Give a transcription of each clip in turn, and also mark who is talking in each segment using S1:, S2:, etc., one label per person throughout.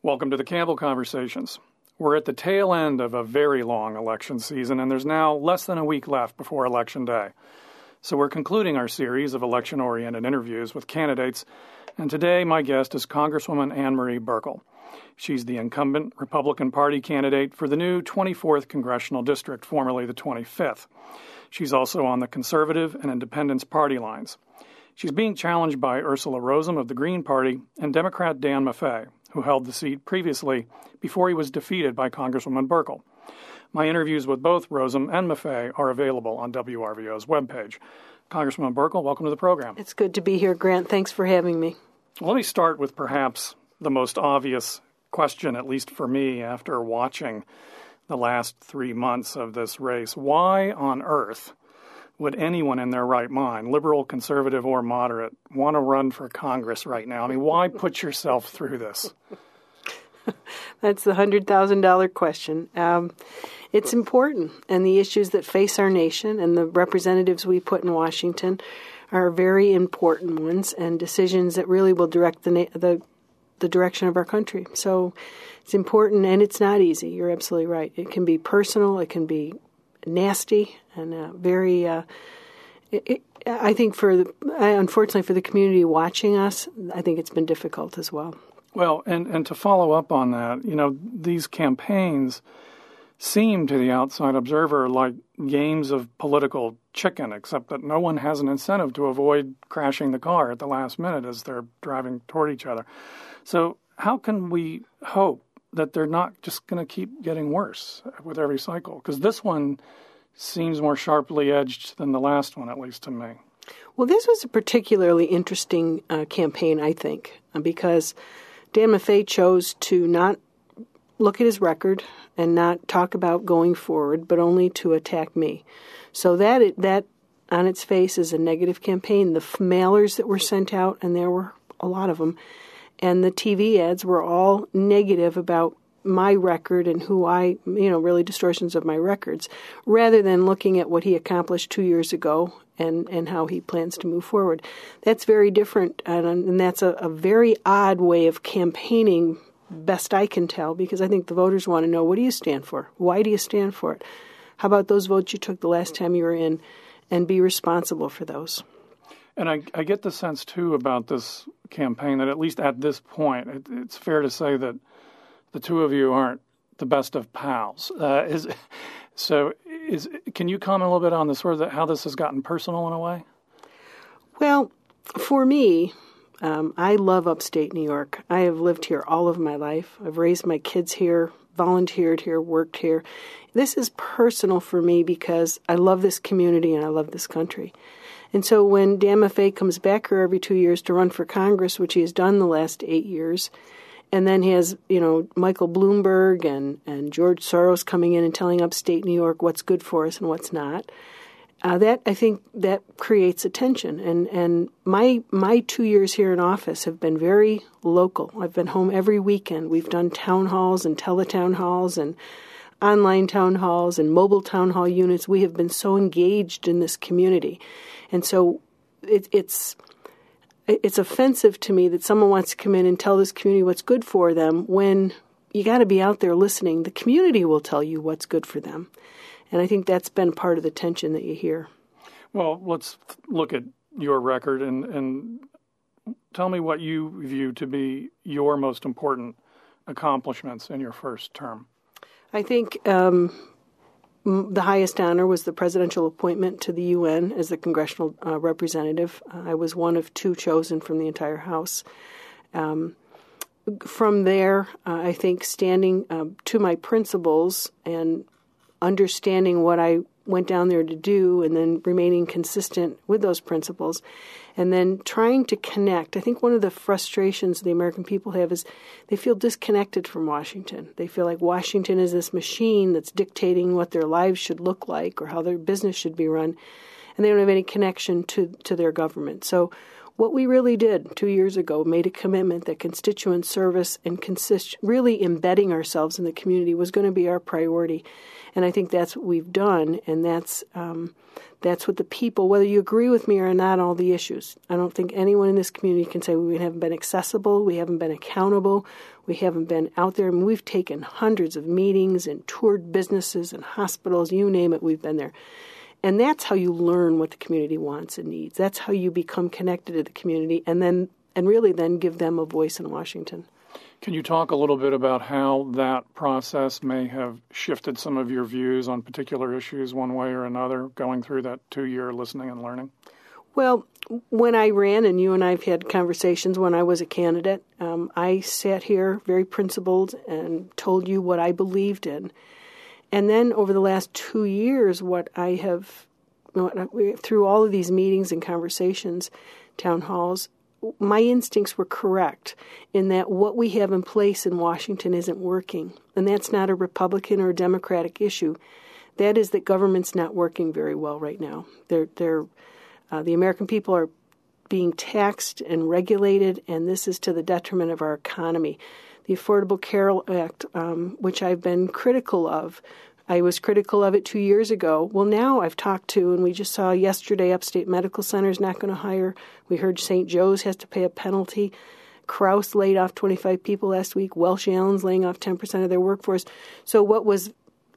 S1: Welcome to the Campbell Conversations. We're at the tail end of a very long election season, and there's now less than a week left before Election Day. So we're concluding our series of election-oriented interviews with candidates, and today my guest is Congresswoman Ann Marie Buerkle. She's the incumbent Republican Party candidate for the new 24th Congressional District, formerly the 25th. She's also on the Conservative and Independence party lines. She's being challenged by Ursula Rosem of the Green Party and Democrat Dan Maffei, who held the seat previously before he was defeated by Congresswoman Buerkle. My interviews with both Rosem and Maffei are available on WRVO's webpage. Congresswoman Buerkle, welcome to the program.
S2: It's good to be here, Grant. Thanks for having me.
S1: Let me start with perhaps the most obvious question, at least for me, after watching the last 3 months of this race. Why on earth would anyone in their right mind, liberal, conservative, or moderate, want to run for Congress right now? I mean, why put yourself through this?
S2: That's the $100,000 question. It's important, and the issues that face our nation and the representatives we put in Washington are very important ones and decisions that really will direct the direction of our country. So it's important, and it's not easy. You're absolutely right. It can be personal. It can be nasty and very. I think unfortunately for the community watching us, I think it's been difficult as well.
S1: Well, and to follow up on that, these campaigns seem to the outside observer like games of political chicken, except that no one has an incentive to avoid crashing the car at the last minute as they're driving toward each other. So how can we hope that they're not just going to keep getting worse with every cycle? Because this one seems more sharply edged than the last one, at least to me.
S2: Well, this was a particularly interesting campaign, I think, because Dan Maffei chose to not look at his record and not talk about going forward, but only to attack me. So that on its face is a negative campaign. The mailers that were sent out, and there were a lot of them, and the TV ads were all negative about my record and who I, really distortions of my records, rather than looking at what he accomplished 2 years ago and how he plans to move forward. That's very different, and that's a very odd way of campaigning, best I can tell, because I think the voters want to know, what do you stand for? Why do you stand for it? How about those votes you took the last time you were in, and be responsible for those?
S1: And I get the sense, too, about this campaign that at least at this point, it's fair to say that the two of you aren't the best of pals. Can you comment a little bit on the sort of how this has gotten personal in a way? Well,
S2: for me, I love upstate New York. I have lived here all of my life. I've raised my kids here, volunteered here, worked here. This is personal for me because I love this community and I love this country. And so when Dan Maffei comes back here every 2 years to run for Congress, which he has done the last 8 years, and then he has, Michael Bloomberg and George Soros coming in and telling upstate New York what's good for us and what's not, I think that creates a tension. And my 2 years here in office have been very local. I've been home every weekend. We've done town halls and teletown halls and online town halls and mobile town hall units. We have been so engaged in this community. And so it's offensive to me that someone wants to come in and tell this community what's good for them when you got to be out there listening. The community will tell you what's good for them. And I think that's been part of the tension that you hear.
S1: Well, let's look at your record and tell me what you view to be your most important accomplishments in your first term.
S2: I think the highest honor was the presidential appointment to the UN as the congressional representative. I was one of two chosen from the entire House. From there, I think standing to my principles and understanding what I went down there to do and then remaining consistent with those principles and then trying to connect. I think one of the frustrations the American people have is they feel disconnected from Washington. They feel like Washington is this machine that's dictating what their lives should look like or how their business should be run, and they don't have any connection to their government. So what we really did 2 years ago, made a commitment that constituent service and really embedding ourselves in the community was going to be our priority. And I think that's what we've done, and that's what the people, whether you agree with me or not on all the issues, I don't think anyone in this community can say we haven't been accessible, we haven't been accountable, we haven't been out there. I mean, we've taken hundreds of meetings and toured businesses and hospitals, you name it, we've been there. And that's how you learn what the community wants and needs. That's how you become connected to the community and really give them a voice in Washington.
S1: Can you talk a little bit about how that process may have shifted some of your views on particular issues one way or another, going through that 2-year listening and learning?
S2: Well, when I ran, and you and I have had conversations when I was a candidate, I sat here very principled and told you what I believed in. And then over the last 2 years, through all of these meetings and conversations, town halls, my instincts were correct in that what we have in place in Washington isn't working. And that's not a Republican or a Democratic issue. That is that government's not working very well right now. The American people are being taxed and regulated, and this is to the detriment of our economy. The Affordable Care Act, which I've been critical of, I was critical of it 2 years ago. Well, now I've talked to, and we just saw yesterday, Upstate Medical Center is not going to hire. We heard St. Joe's has to pay a penalty. Crouse laid off 25 people last week. Welsh Allen's laying off 10% of their workforce. So what was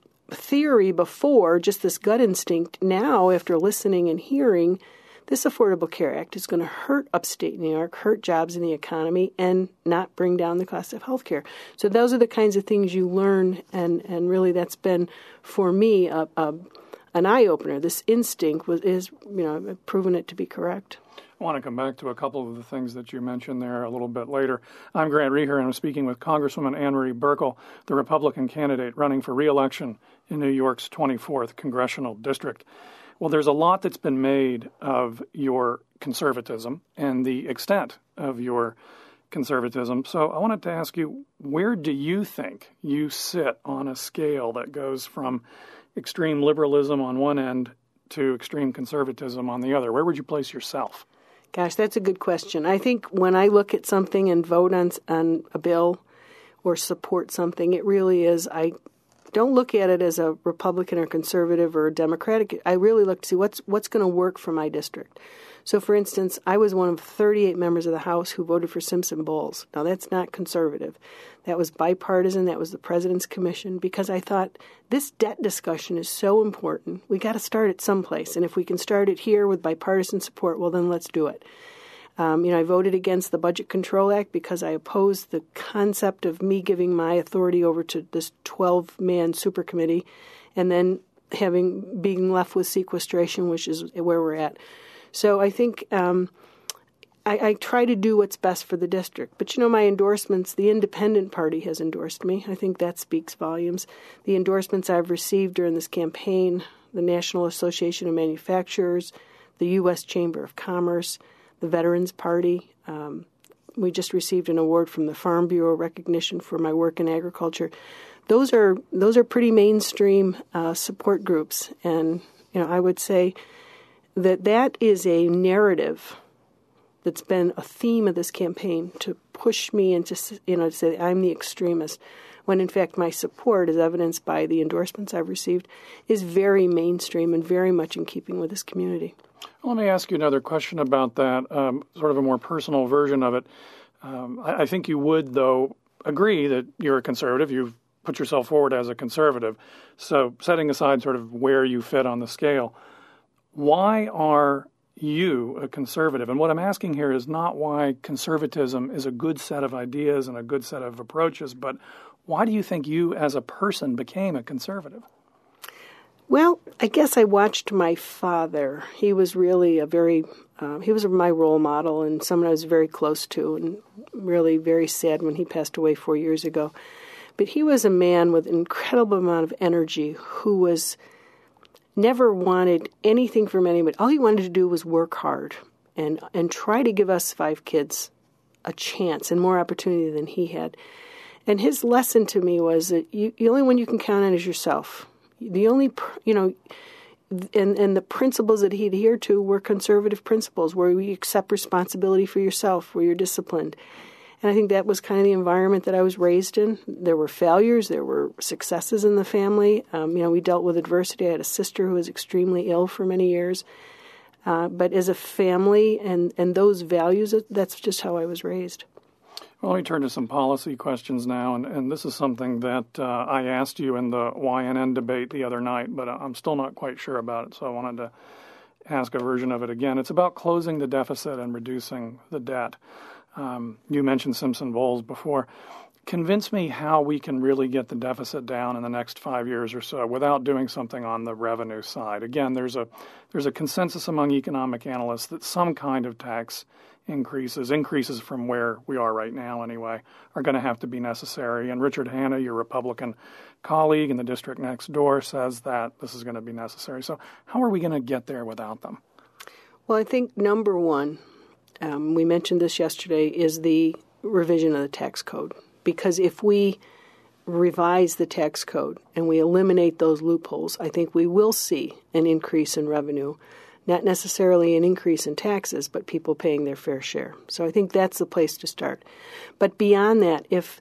S2: theory before, just this gut instinct, now after listening and hearing, this Affordable Care Act is going to hurt upstate New York, hurt jobs in the economy, and not bring down the cost of health care. So those are the kinds of things you learn, and really that's been, for me, an eye-opener. This instinct is proven it to be correct.
S1: I want to come back to a couple of the things that you mentioned there a little bit later. I'm Grant Reher, and I'm speaking with Congresswoman Ann Marie Buerkle, the Republican candidate running for re-election in New York's 24th Congressional District. Well, there's a lot that's been made of your conservatism and the extent of your conservatism. So I wanted to ask you, where do you think you sit on a scale that goes from extreme liberalism on one end to extreme conservatism on the other? Where would you place yourself?
S2: Gosh, that's a good question. I think when I look at something and vote on a bill or support something, it really is, I don't look at it as a Republican or conservative or Democratic. I really look to see what's going to work for my district. So, for instance, I was one of 38 members of the House who voted for Simpson-Bowles. Now, that's not conservative. That was bipartisan. That was the President's Commission, because I thought this debt discussion is so important. We got to start it someplace. And if we can start it here with bipartisan support, well, then let's do it. I voted against the Budget Control Act because I opposed the concept of me giving my authority over to this 12-man super committee and then being left with sequestration, which is where we're at. So I think I try to do what's best for the district. But, my endorsements, the Independent Party has endorsed me. I think that speaks volumes. The endorsements I've received during this campaign, the National Association of Manufacturers, the U.S. Chamber of Commerce, the Veterans Party. We just received an award from the Farm Bureau recognition for my work in agriculture. Those are pretty mainstream support groups, and I would say that is a narrative that's been a theme of this campaign to push me into to say I'm the extremist, when in fact my support, as evidenced by the endorsements I've received, is very mainstream and very much in keeping with this community.
S1: Let me ask you another question about that, sort of a more personal version of it. I think you would, though, agree that you're a conservative. You've put yourself forward as a conservative. So setting aside sort of where you fit on the scale, why are you a conservative? And what I'm asking here is not why conservatism is a good set of ideas and a good set of approaches, but why do you think you as a person became a conservative?
S2: Well, I guess I watched my father. He was really he was my role model and someone I was very close to, and really very sad when he passed away 4 years ago. But he was a man with an incredible amount of energy who was never wanted anything from anybody. All he wanted to do was work hard and try to give us 5 kids a chance and more opportunity than he had. And his lesson to me was that the only one you can count on is yourself. The and the principles that he adhered to were conservative principles, where you accept responsibility for yourself, where you're disciplined. And I think that was kind of the environment that I was raised in. There were failures, there were successes in the family. We dealt with adversity. I had a sister who was extremely ill for many years. But as a family and those values, that's just how I was raised.
S1: Well, let me turn to some policy questions now, and this is something that I asked you in the YNN debate the other night, but I'm still not quite sure about it, so I wanted to ask a version of it again. It's about closing the deficit and reducing the debt. You mentioned Simpson-Bowles before. Convince me how we can really get the deficit down in the next 5 years or so without doing something on the revenue side. Again, there's a consensus among economic analysts that some kind of tax increases from where we are right now anyway, are going to have to be necessary. And Richard Hanna, your Republican colleague in the district next door, says that this is going to be necessary. So how are we going to get there without them?
S2: Well, I think number one, we mentioned this yesterday, is the revision of the tax code. Because if we revise the tax code and we eliminate those loopholes, I think we will see an increase in revenue. Not necessarily an increase in taxes, but people paying their fair share. So I think that's the place to start. But beyond that, if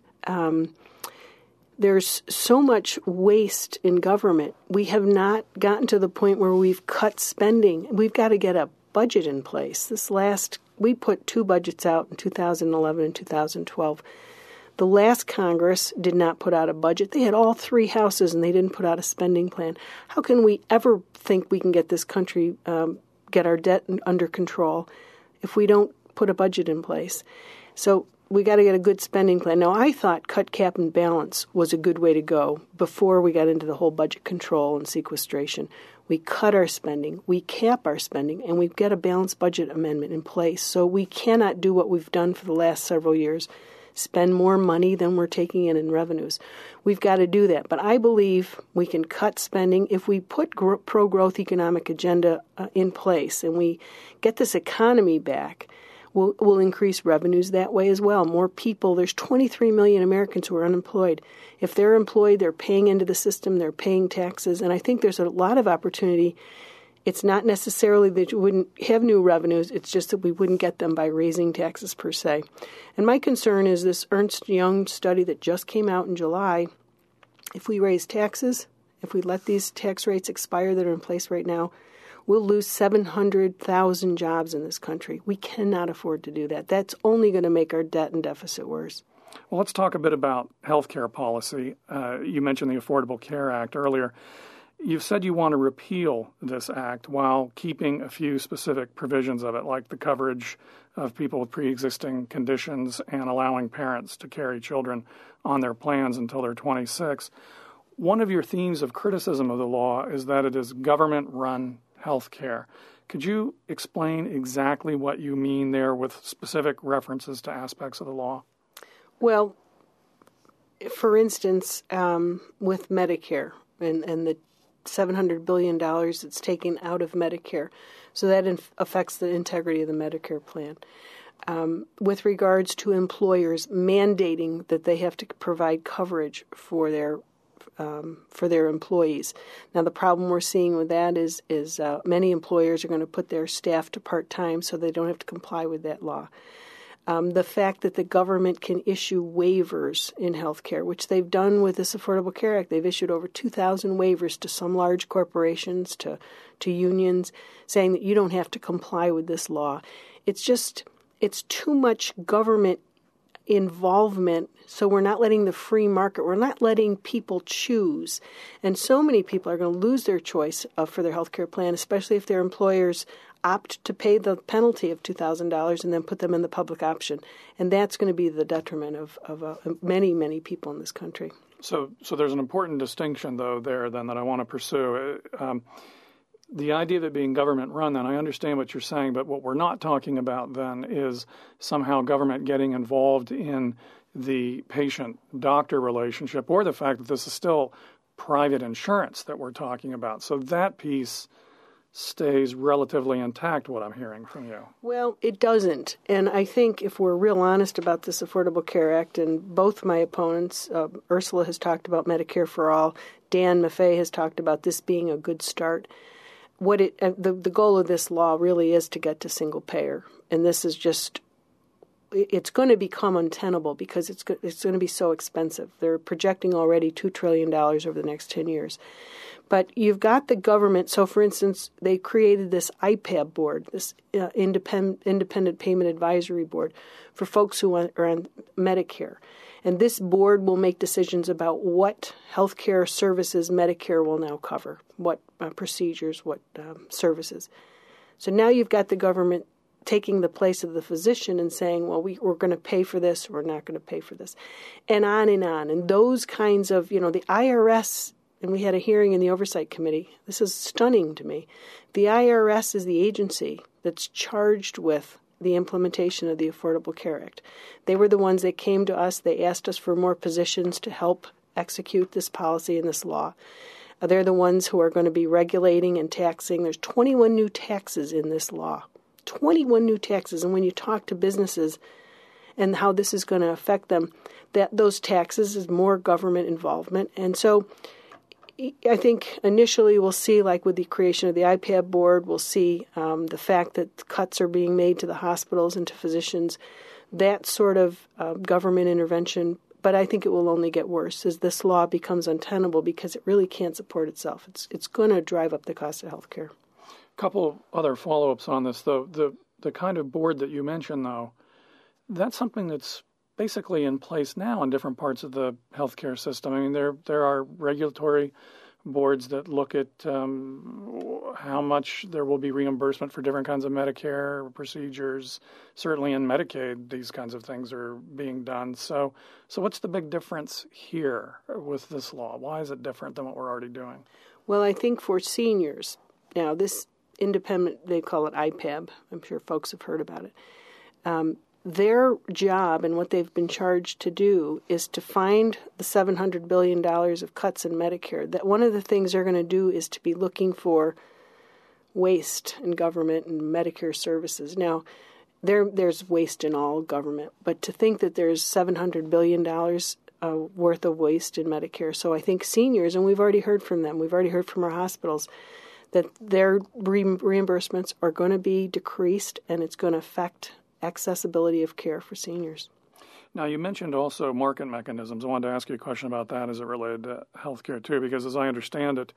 S2: there's so much waste in government, we have not gotten to the point where we've cut spending. We've got to get a budget in place. We put 2 budgets out in 2011 and 2012. The last Congress did not put out a budget. They had all 3 houses, and they didn't put out a spending plan. How can we ever think we can get this country, get our debt under control, if we don't put a budget in place? So we got to get a good spending plan. Now, I thought cut, cap, and balance was a good way to go before we got into the whole budget control and sequestration. We cut our spending, we cap our spending, and we get a balanced budget amendment in place. So we cannot do what we've done for the last several years, spend more money than we're taking in revenues. We've got to do that. But I believe we can cut spending if we put pro-growth economic agenda in place and we get this economy back. We'll increase revenues that way as well. More people. There's 23 million Americans who are unemployed. If they're employed, they're paying into the system, they're paying taxes, and I think there's a lot of opportunity. It's not necessarily that you wouldn't have new revenues, it's just that we wouldn't get them by raising taxes per se. And my concern is this Ernst & Young study that just came out in July. If we raise taxes, if we let these tax rates expire that are in place right now, we'll lose 700,000 jobs in this country. We cannot afford to do that. That's only going to make our debt and deficit worse.
S1: Well, let's talk a bit about health care policy. You mentioned the Affordable Care Act earlier. You've said you want to repeal this act while keeping a few specific provisions of it, like the coverage of people with pre-existing conditions and allowing parents to carry children on their plans until they're 26. One of your themes of criticism of the law is that it is government-run health care. Could you explain exactly what you mean there with specific references to aspects of the law? Well,
S2: for instance, with Medicare and the $700 billion that's taken out of Medicare. So that affects the integrity of the Medicare plan. With regards to employers mandating that they have to provide coverage for their employees. Now, the problem we're seeing with that is many employers are going to put their staff to part-time so they don't have to comply with that law. The fact that the government can issue waivers in healthcare, which they've done with this Affordable Care Act. They've issued over 2,000 waivers to some large corporations, to unions, saying that you don't have to comply with this law. It's too much government involvement, so we're not letting the free market, we're not letting people choose. And so many people are going to lose their choice for their healthcare plan, especially if their employers opt to pay the penalty of $2,000 and then put them in the public option. And that's going to be the detriment of many, many people in this country.
S1: So there's an important distinction, though, there then that I want to pursue. The idea of it being government-run, then, I understand what you're saying, but what we're not talking about then is somehow government getting involved in the patient-doctor relationship or the fact that this is still private insurance that we're talking about. So that piece stays relatively intact, what I'm hearing from you.
S2: Well, it doesn't. And I think if we're real honest about this Affordable Care Act, and both my opponents, Ursula has talked about Medicare for All, Dan Maffei has talked about this being a good start. the goal of this law really is to get to single payer, and this is just, it's going to become untenable because it's going to be so expensive. They're projecting already $2 trillion over the next 10 years. But you've got the government. So, for instance, they created this IPAB board, this Independent Payment Advisory Board, for folks who are on Medicare. And this board will make decisions about what healthcare services Medicare will now cover, what procedures, what services. So now you've got the government taking the place of the physician and saying, well, we're going to pay for this, we're not going to pay for this, and on and on. And those kinds of, the IRS, and we had a hearing in the Oversight Committee. This is stunning to me. The IRS is the agency that's charged with the implementation of the Affordable Care Act. They were the ones that came to us. They asked us for more positions to help execute this policy and this law. They're the ones who are going to be regulating and taxing. There's 21 new taxes in this law. 21 new taxes. And when you talk to businesses and how this is going to affect them, that those taxes is more government involvement. And so I think initially we'll see, like with the creation of the IPAB board, we'll see the fact that cuts are being made to the hospitals and to physicians, that sort of government intervention. But I think it will only get worse as this law becomes untenable because it really can't support itself. It's going to drive up the cost of health care.
S1: A couple other follow-ups on this, though. The kind of board that you mentioned, though, that's something that's basically in place now in different parts of the healthcare system. I mean, there are regulatory boards that look at how much there will be reimbursement for different kinds of Medicare procedures. Certainly in Medicaid, these kinds of things are being done. So what's the big difference here with this law? Why is it different than what we're already doing?
S2: Well, I think for seniors, now this independent, they call it IPAB. I'm sure folks have heard about it. Their job and what they've been charged to do is to find the $700 billion of cuts in Medicare. That one of the things they're going to do is to be looking for waste in government and Medicare services. Now, there's waste in all government, but to think that there's $700 billion worth of waste in Medicare. So I think seniors, and we've already heard from them, we've already heard from our hospitals, that their reimbursements are going to be decreased and it's going to affect accessibility of care for seniors.
S1: Now, you mentioned also market mechanisms. I wanted to ask you a question about that as it related to healthcare, too, because as I understand it,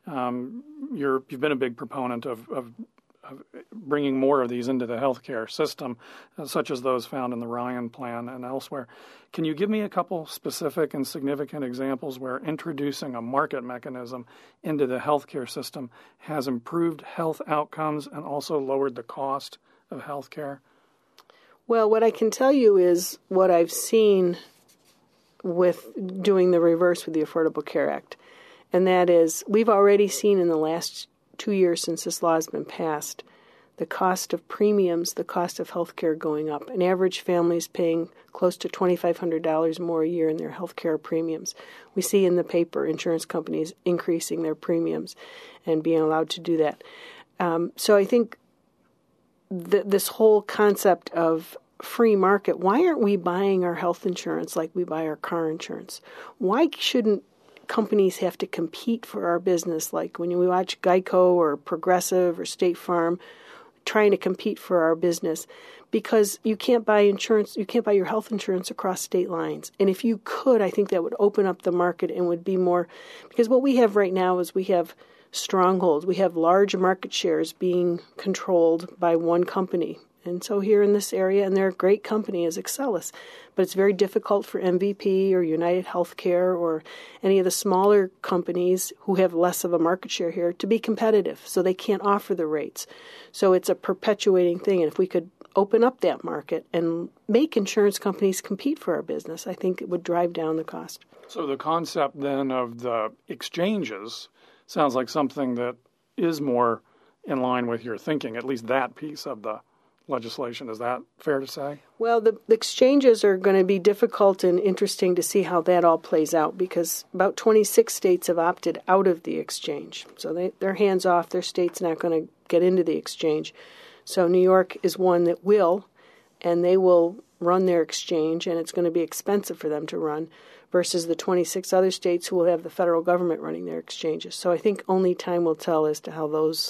S1: you've been a big proponent of bringing more of these into the healthcare system, such as those found in the Ryan Plan and elsewhere. Can you give me a couple specific and significant examples where introducing a market mechanism into the healthcare system has improved health outcomes and also lowered the cost of healthcare?
S2: Well, what I can tell you is what I've seen with doing the reverse with the Affordable Care Act. And that is, we've already seen in the last 2 years since this law has been passed, the cost of premiums, the cost of health care going up. An average family is paying close to $2,500 more a year in their health care premiums. We see in the paper insurance companies increasing their premiums and being allowed to do that. So I think this whole concept of free market, why aren't we buying our health insurance like we buy our car insurance? Why shouldn't companies have to compete for our business, like when we watch Geico or Progressive or State Farm trying to compete for our business? Because you can't buy insurance, you can't buy your health insurance across state lines. And if you could, I think that would open up the market and would be more, because what we have right now is we have strongholds. We have large market shares being controlled by one company. And so here in this area, and they're a great company, is Excellus, but it's very difficult for MVP or United Healthcare or any of the smaller companies who have less of a market share here to be competitive. So they can't offer the rates. So it's a perpetuating thing. And if we could open up that market and make insurance companies compete for our business, I think it would drive down the cost.
S1: So the concept then of the exchanges sounds like something that is more in line with your thinking, at least that piece of the legislation. Is that fair to say? Well,
S2: the exchanges are going to be difficult and interesting to see how that all plays out because about 26 states have opted out of the exchange. So they're hands off. Their state's not going to get into the exchange. So New York is one that will, and they will run their exchange, and it's going to be expensive for them to run, versus the 26 other states who will have the federal government running their exchanges. So I think only time will tell as to how those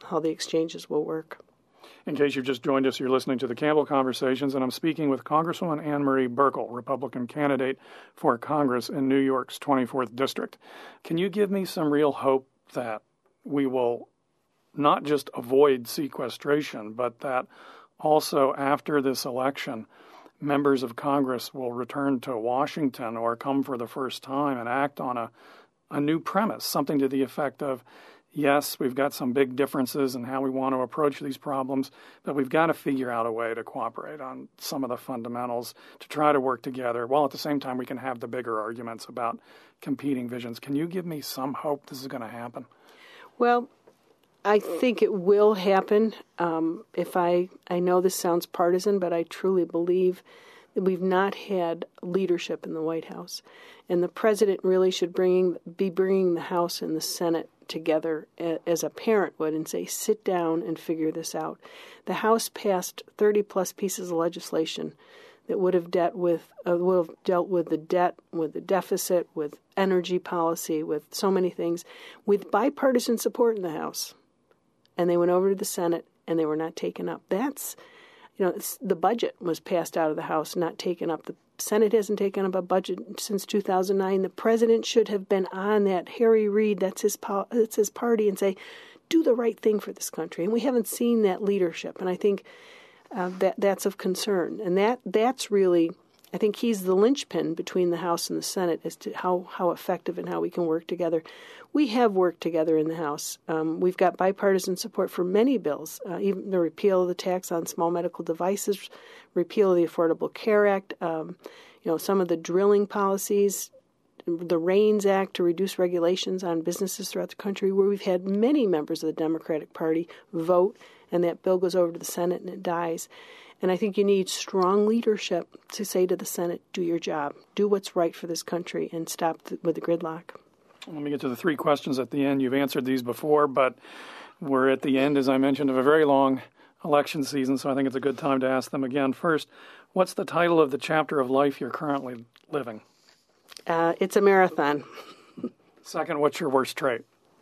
S2: how the exchanges will work.
S1: In case you've just joined us, you're listening to the Campbell Conversations, and I'm speaking with Congresswoman Ann Marie Buerkle, Republican candidate for Congress in New York's 24th District. Can you give me some real hope that we will not just avoid sequestration, but that also after this election, members of Congress will return to Washington or come for the first time and act on a new premise, something to the effect of, yes, we've got some big differences in how we want to approach these problems, but we've got to figure out a way to cooperate on some of the fundamentals to try to work together, while at the same time we can have the bigger arguments about competing visions. Can you give me some hope this is going to happen?
S2: Well, I think it will happen. I know this sounds partisan, but I truly believe that we've not had leadership in the White House. And the president really should be bringing the House and the Senate together as a parent would and say, sit down and figure this out. The House passed 30-plus pieces of legislation that would have dealt with the debt, with the deficit, with energy policy, with so many things, with bipartisan support in the House. And they went over to the Senate, and they were not taken up. The budget was passed out of the House, not taken up. The Senate hasn't taken up a budget since 2009. The president should have been on that. Harry Reid, that's his party, and say, do the right thing for this country. And we haven't seen that leadership, and I think that's of concern. And that's really, I think he's the linchpin between the House and the Senate as to how effective and how we can work together. We have worked together in the House. We've got bipartisan support for many bills, even the repeal of the tax on small medical devices, repeal of the Affordable Care Act, some of the drilling policies, the RAINS Act to reduce regulations on businesses throughout the country, where we've had many members of the Democratic Party vote, and that bill goes over to the Senate and it dies. And I think you need strong leadership to say to the Senate, do your job, do what's right for this country, and stop with the gridlock.
S1: Let me get to the three questions at the end. You've answered these before, but we're at the end, as I mentioned, of a very long election season, so I think it's a good time to ask them again. First, what's the title of the chapter of life you're currently living?
S2: It's a marathon.
S1: Second, what's your worst trait?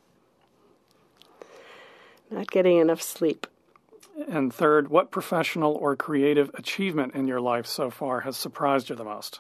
S2: Not getting enough sleep.
S1: And third, what professional or creative achievement in your life so far has surprised you the most?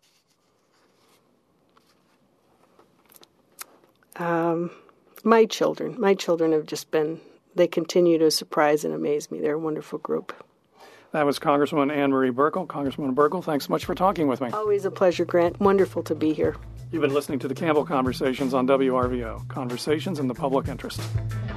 S2: My children. My children have just they continue to surprise and amaze me. They're a wonderful group.
S1: That was Congresswoman Ann Marie Buerkle. Congresswoman Buerkle, thanks so much for talking with me.
S2: Always a pleasure, Grant. Wonderful to be here.
S1: You've been listening to the Campbell Conversations on WRVO, Conversations in the Public Interest.